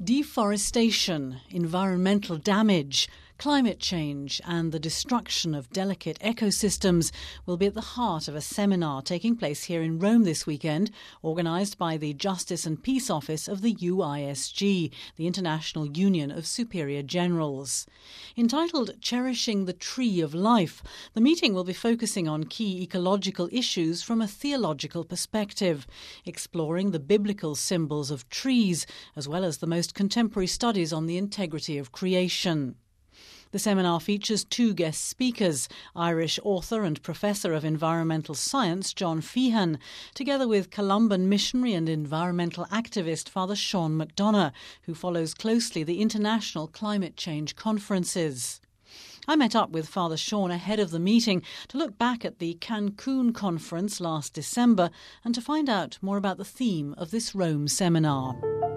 Deforestation, environmental damage, climate change and the destruction of delicate ecosystems will be at the heart of a seminar taking place here in Rome this weekend, organised by the Justice and Peace Office of the UISG, the International Union of Superior Generals. Entitled Cherishing the Tree of Life, the meeting will be focusing on key ecological issues from a theological perspective, exploring the biblical symbols of trees, as well as the most contemporary studies on the integrity of creation. The seminar features two guest speakers, Irish author and professor of environmental science John Feehan, together with Columban missionary and environmental activist Father Sean McDonough, who follows closely the international climate change conferences. I met up with Father Sean ahead of the meeting to look back at the Cancun conference last December and to find out more about the theme of this Rome seminar.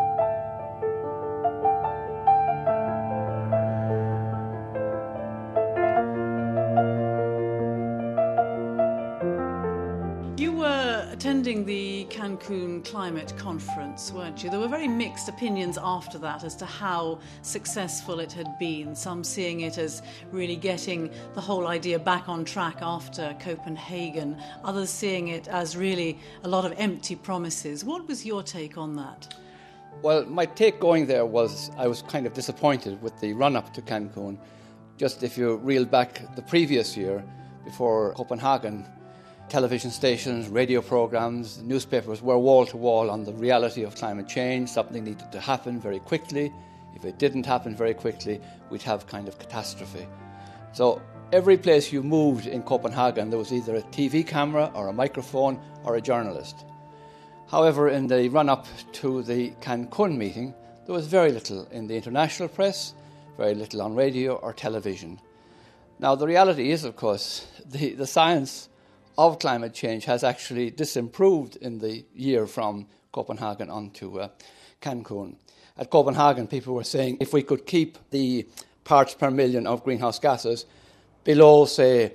Attending the Cancun Climate Conference, weren't you? There were very mixed opinions after that as to how successful it had been. Some seeing it as really getting the whole idea back on track after Copenhagen. Others seeing it as really a lot of empty promises. What was your take on that? Well, my take going there was I was kind of disappointed with the run-up to Cancun. Just if you reel back the previous year, before Copenhagen, television stations, radio programs, newspapers were wall-to-wall on the reality of climate change. Something needed to happen very quickly. If it didn't happen very quickly, we'd have kind of catastrophe. So every place you moved in Copenhagen, there was either a TV camera or a microphone or a journalist. However, in the run-up to the Cancun meeting, there was very little in the international press, very little on radio or television. Now, the reality is, of course, the science of climate change has actually disimproved in the year from Copenhagen on to Cancun. At Copenhagen, people were saying if we could keep the parts per million of greenhouse gases below, say,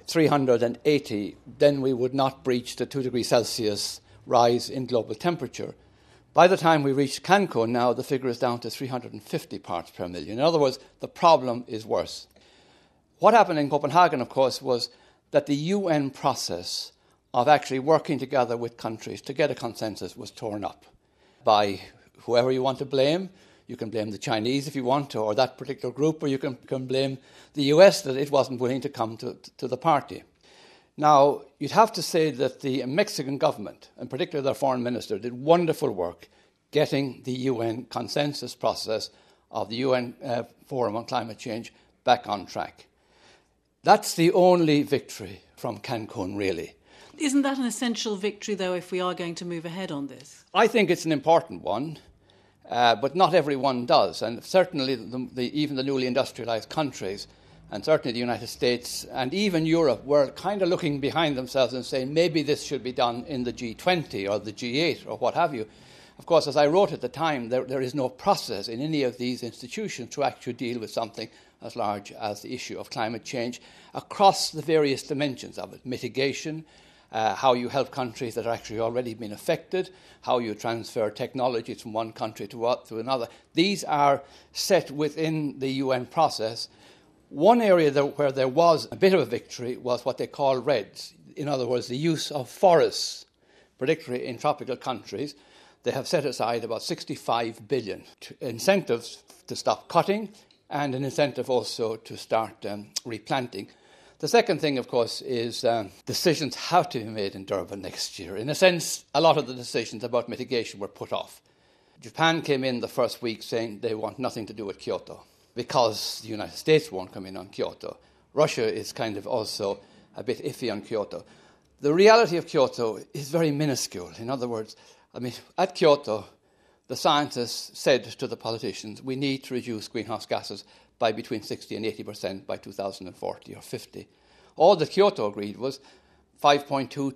380, then we would not breach the 2 degrees Celsius rise in global temperature. By the time we reached Cancun now, the figure is down to 350 parts per million. In other words, the problem is worse. What happened in Copenhagen, of course, was that the UN process of actually working together with countries to get a consensus was torn up by whoever you want to blame. You can blame the Chinese if you want to, or that particular group, or you can blame the US that it wasn't willing to come to the party. Now, you'd have to say that the Mexican government, in particular their foreign minister, did wonderful work getting the UN consensus process of the UN Forum on Climate Change back on track. That's the only victory from Cancun, really. Isn't that an essential victory, though, if we are going to move ahead on this? I think it's an important one, but not everyone does. And certainly even the newly industrialised countries, and certainly the United States and even Europe, were kind of looking behind themselves and saying maybe this should be done in the G20 or the G8 or what have you. Of course, as I wrote at the time, there is no process in any of these institutions to actually deal with something as large as the issue of climate change across the various dimensions of it. Mitigation, how you help countries that are actually already been affected, how you transfer technologies from one country to another. These are set within the UN process. One area where there was a bit of a victory was what they call REDS. In other words, the use of forests, particularly in tropical countries. They have set aside about 65 billion incentives to stop cutting and an incentive also to start replanting. The second thing, of course, is decisions have to be made in Durban next year. In a sense, a lot of the decisions about mitigation were put off. Japan came in the first week saying they want nothing to do with Kyoto because the United States won't come in on Kyoto. Russia is kind of also a bit iffy on Kyoto. The reality of Kyoto is very minuscule. In other words, at Kyoto, the scientists said to the politicians, we need to reduce greenhouse gases by between 60 and 80% by 2040 or 50. All that Kyoto agreed was 5.2 to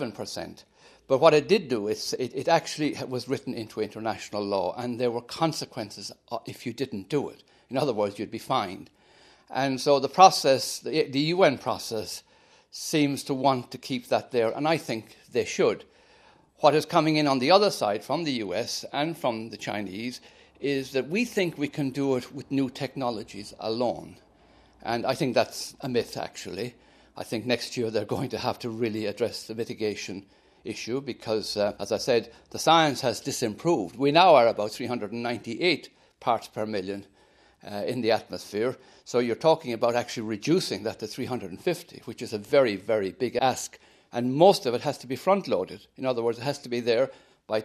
7%. But what it did do is it actually was written into international law, and there were consequences if you didn't do it. In other words, you'd be fined. And so the process, the UN process, seems to want to keep that there, and I think they should. What is coming in on the other side from the US and from the Chinese is that we think we can do it with new technologies alone. And I think that's a myth, actually. I think next year they're going to have to really address the mitigation issue because, as I said, the science has disimproved. We now are about 398 parts per million in the atmosphere. So you're talking about actually reducing that to 350, which is a very, very big ask. And most of it has to be front-loaded. In other words, it has to be there by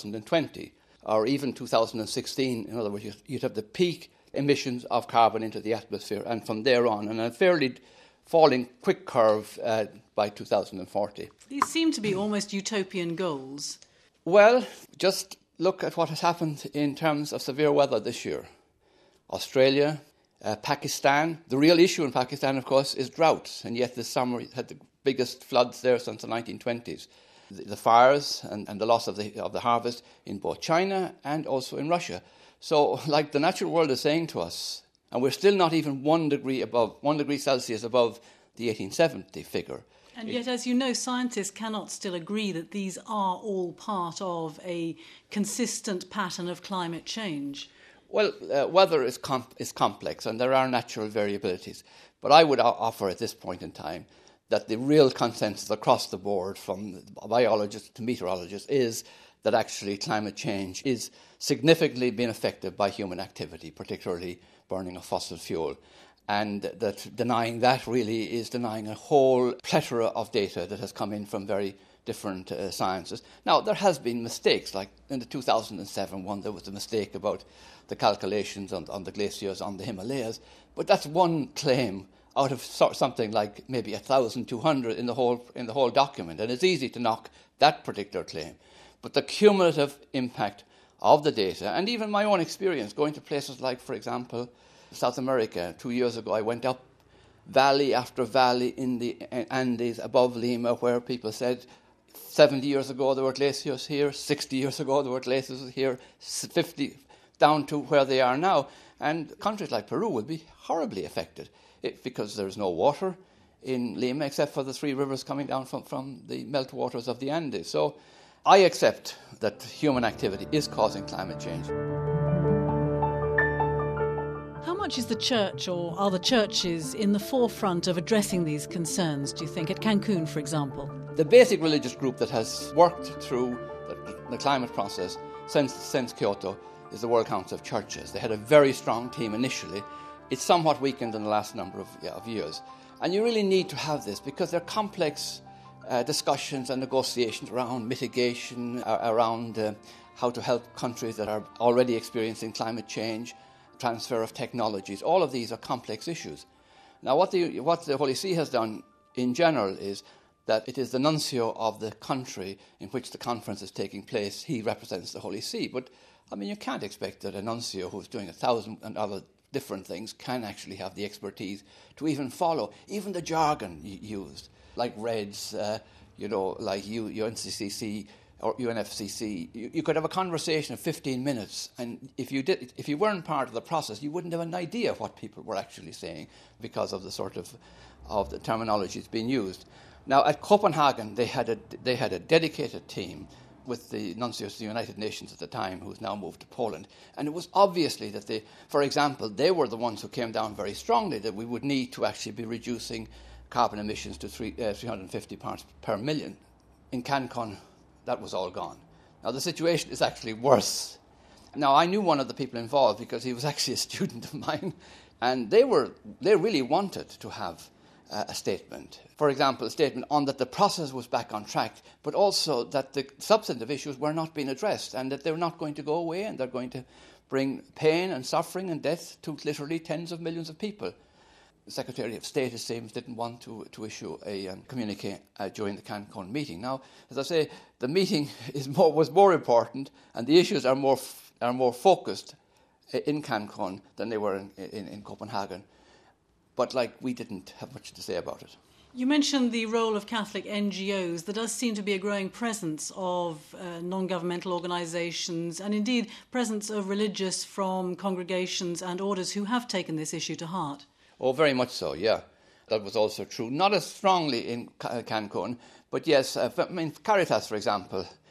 2020 or even 2016. In other words, you'd have the peak emissions of carbon into the atmosphere and from there on, and a fairly falling quick curve by 2040. These seem to be almost utopian goals. Well, just look at what has happened in terms of severe weather this year. Australia, Pakistan. The real issue in Pakistan, of course, is droughts, and yet this summer it had the biggest floods there since the 1920s. The fires and the loss of the harvest in both China and also in Russia. So, like the natural world is saying to us, and we're still not even 1 degree Celsius above the 1870 figure. And yet, as you know, scientists cannot still agree that these are all part of a consistent pattern of climate change. Well, weather is complex and there are natural variabilities. But I would offer at this point in time that the real consensus across the board, from biologists to meteorologists, is that actually climate change is significantly being affected by human activity, particularly burning of fossil fuel. And that denying that really is denying a whole plethora of data that has come in from very different sciences. Now, there has been mistakes, like in the 2007 one, there was a mistake about the calculations on the glaciers on the Himalayas, but that's one claim out of something like maybe 1,200 in the whole document, and it's easy to knock that particular claim. But the cumulative impact of the data, and even my own experience going to places like, for example, South America. 2 years ago, I went up valley after valley in the Andes above Lima, where people said 70 years ago there were glaciers here, 60 years ago there were glaciers here, 50 down to where they are now. And countries like Peru will be horribly affected because there's no water in Lima except for the 3 rivers coming down from the meltwaters of the Andes. So I accept that human activity is causing climate change. How much is the church or are the churches in the forefront of addressing these concerns, do you think, at Cancun, for example? The basic religious group that has worked through the climate process since Kyoto is the World Council of Churches. They had a very strong team initially. It's somewhat weakened in the last number of years. And you really need to have this because they're complex discussions and negotiations around mitigation, around how to help countries that are already experiencing climate change, transfer of technologies. All of these are complex issues. Now, what the Holy See has done in general is that it is the nuncio of the country in which the conference is taking place. He represents the Holy See. But, I mean, you can't expect that a nuncio who's doing 1,000 and other different things can actually have the expertise to even follow even the jargon used, like REDS, like UNCCC, or UNFCCC, you could have a conversation of 15 minutes, and if you weren't part of the process, you wouldn't have an idea what people were actually saying because of the sort of the terminologies being used. Now, at Copenhagen, they had a dedicated team with the nuncios of the United Nations at the time, who's now moved to Poland, and it was obviously that for example, they were the ones who came down very strongly that we would need to actually be reducing carbon emissions to 350 parts per million. In Cancun, that was all gone. Now, the situation is actually worse. Now, I knew one of the people involved because he was actually a student of mine, and they really wanted to have a statement. For example, a statement on that the process was back on track, but also that the substantive issues were not being addressed and that they're not going to go away and they're going to bring pain and suffering and death to literally tens of millions of people. The Secretary of State, it seems, didn't want to issue a communique during the Cancun meeting. Now, as I say, the meeting was more important, and the issues are more focused in Cancun than they were in Copenhagen. But we didn't have much to say about it. You mentioned the role of Catholic NGOs. There does seem to be a growing presence of non-governmental organisations and indeed presence of religious from congregations and orders who have taken this issue to heart. Oh, very much so, yeah. That was also true. Not as strongly in Cancun, but yes, Caritas, for example,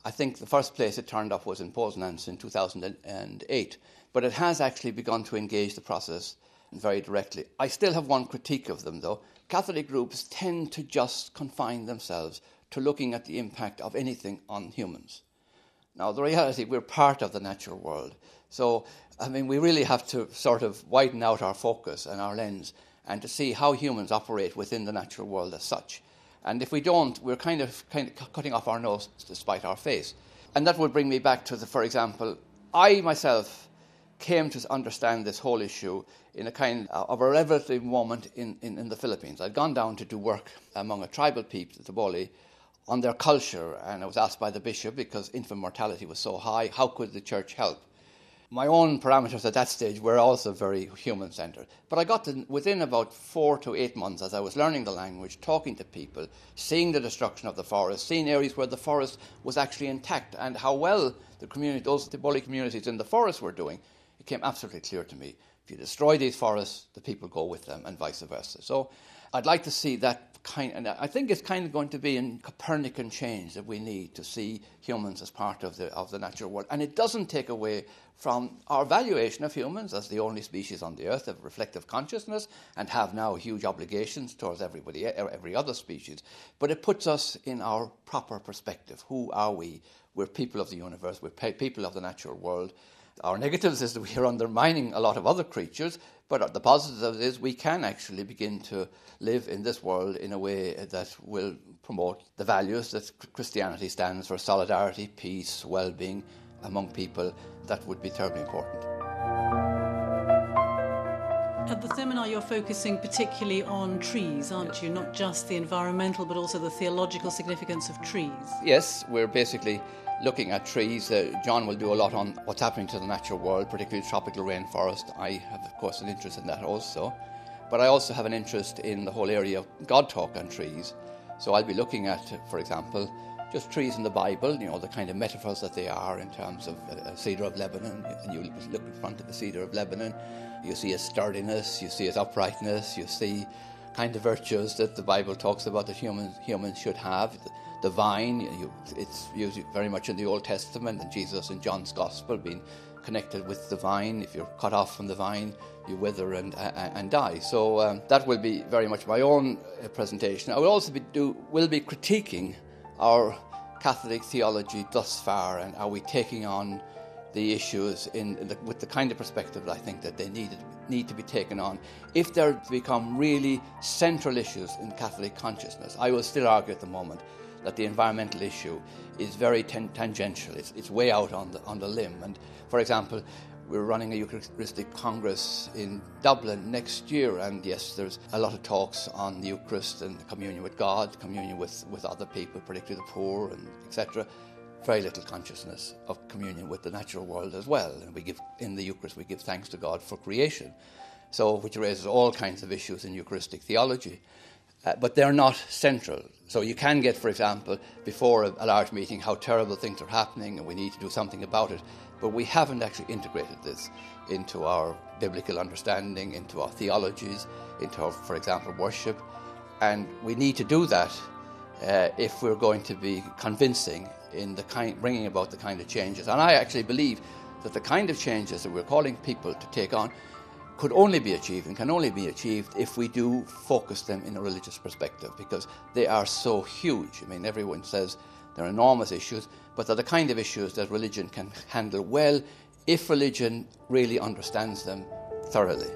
I think the first place it turned up was in Poznan in 2008. But it has actually begun to engage the process very directly. I still have one critique of them, though. Catholic groups tend to just confine themselves to looking at the impact of anything on humans. Now, the reality, we're part of the natural world. So, we really have to sort of widen out our focus and our lens and to see how humans operate within the natural world as such. And if we don't, we're kind of cutting off our nose to spite our face. And that would bring me back to, for example, I myself came to understand this whole issue in a kind of a revelative moment in the Philippines. I'd gone down to do work among a tribal people, the Boli, on their culture, and I was asked by the bishop, because infant mortality was so high, how could the church help? My own parameters at that stage were also very human-centred. But I got to, within about 4 to 8 months, as I was learning the language, talking to people, seeing the destruction of the forest, seeing areas where the forest was actually intact, and how well the Boli communities in the forest were doing, it became absolutely clear to me. If you destroy these forests, the people go with them, and vice versa. So I'd like to see that kind, and I think it's kind of going to be a Copernican change that we need to see humans as part of the natural world. And it doesn't take away from our valuation of humans as the only species on the earth of reflective consciousness and have now huge obligations towards every other species. But it puts us in our proper perspective. Who are we? We're people of the universe. We're people of the natural world. Our negatives is that we are undermining a lot of other creatures, but the positive is we can actually begin to live in this world in a way that will promote the values that Christianity stands for: solidarity, peace, well-being among people. That would be terribly important. At the seminar, you're focusing particularly on trees, aren't you? Not just the environmental, but also the theological significance of trees. Yes, we're basically looking at trees. John will do a lot on what's happening to the natural world, particularly tropical rainforest. I have, of course, an interest in that also. But I also have an interest in the whole area of God talk on trees. So I'll be looking at, for example, just trees in the Bible, the kind of metaphors that they are in terms of a cedar of Lebanon. And you look in front of the cedar of Lebanon, you see its sturdiness, you see its uprightness, you see kind of virtues that the Bible talks about that humans should have. The vine, it's used very much in the Old Testament, and Jesus in John's Gospel being connected with the vine. If you're cut off from the vine, you wither and die. So that will be very much my own presentation. I will also be critiquing our Catholic theology thus far, and are we taking on the issues with the kind of perspective that I think that they need to be taken on. If they're to become really central issues in Catholic consciousness, I will still argue at the moment that the environmental issue is very tangential. It's way out on the limb. And for example, we're running a Eucharistic Congress in Dublin next year, and yes, there's a lot of talks on the Eucharist and communion with God, communion with other people, particularly the poor, and etc. Very little consciousness of communion with the natural world as well. And in the Eucharist we give thanks to God for creation, which raises all kinds of issues in Eucharistic theology. But they're not central. So you can get, for example, before a large meeting, how terrible things are happening and we need to do something about it. But we haven't actually integrated this into our biblical understanding, into our theologies, into our, for example, worship. And we need to do that if we're going to be convincing in bringing about the kind of changes. And I actually believe that the kind of changes that we're calling people to take on could only be achieved and can only be achieved if we do focus them in a religious perspective, because they are so huge. Everyone says they're enormous issues, but they're the kind of issues that religion can handle well if religion really understands them thoroughly.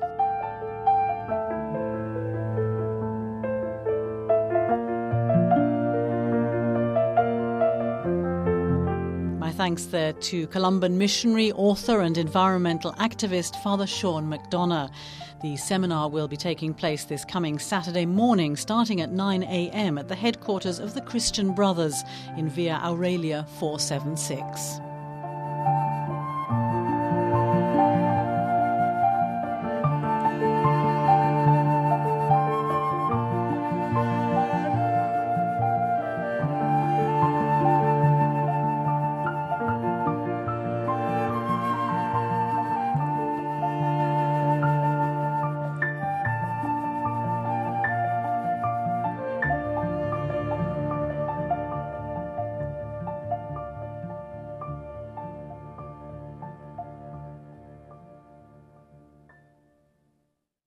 Thanks there to Columban missionary, author and environmental activist Father Sean McDonough. The seminar will be taking place this coming Saturday morning, starting at 9 a.m. at the headquarters of the Christian Brothers in Via Aurelia 476.